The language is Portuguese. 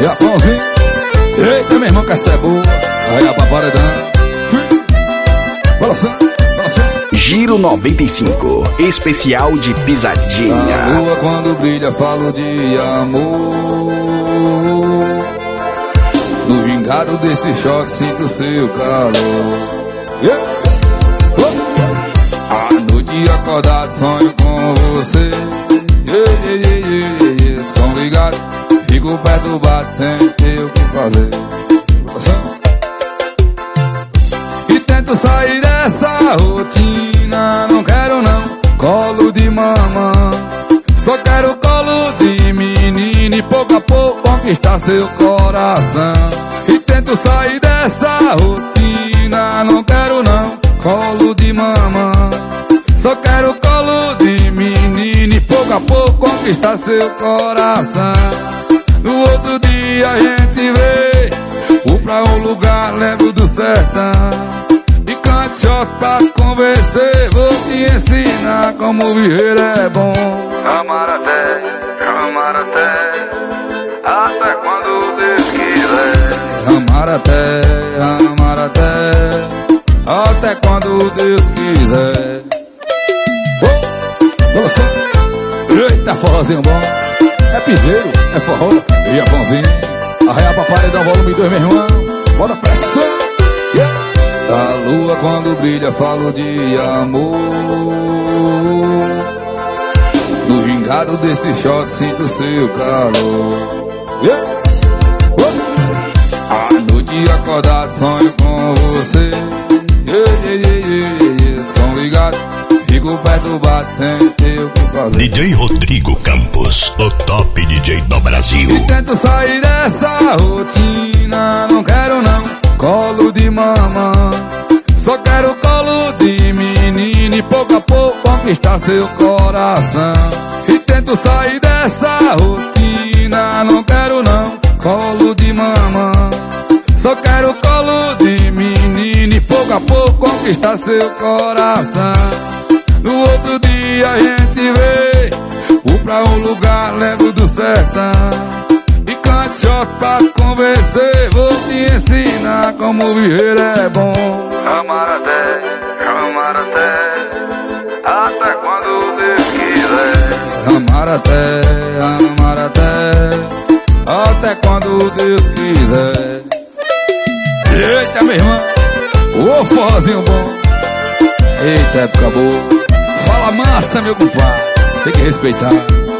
Japãozinho. Eita, meu irmão, que essa é boa. Aí a paparedão. Balançando. Giro 95, especial de pisadinha. A lua quando brilha falo de amor. No vingado desse choque sinto seu calor. À noite acordado sonho com você. Som ligado, fico perturbado sem ter o que fazer. E tento sair dessa rotina. Não quero não colo de mamãe, só quero colo de menina e pouco a pouco conquistar seu coração. E tento sair dessa rotina. Não quero não colo de mamãe, só quero colo de menina e pouco a pouco conquistar seu coração. No outro dia a gente vê, vou pra um lugar leve do sertão. E canto pra convencer, vou te ensinar como viver é bom. Amar até quando Deus quiser. Amar até quando Deus quiser. Eita, forrozinho bom. É piseiro, é forró e é bonzinho. Arreia pra paredão, volume 2, meu irmão. Bora pressão. A lua quando brilha falo de amor. No vingado desse choque sinto seu calor. À noite acordado sonho com você. Som ligado, fico perturbado sem ter o que fazer. DJ Rodrigo Campos, o top DJ do Brasil. E tento sair dessa rotina. Não quero não colo de mamãe, só quero colo de menina e pouco a pouco conquistar seu coração. E tento sair dessa rotina. Não quero não colo de mamãe, só quero colo de menina e pouco a pouco conquistar seu coração. No outro dia a gente vê, vou pra um lugar leve do sertão. E canto pra convencer, vou te ensinar como viver é bom. Amar até quando Deus quiser. Amar até quando Deus quiser. Eita, meu irmão, ô forrozinho bom. Eita, época boa. Fala massa, meu compadre, tem que respeitar.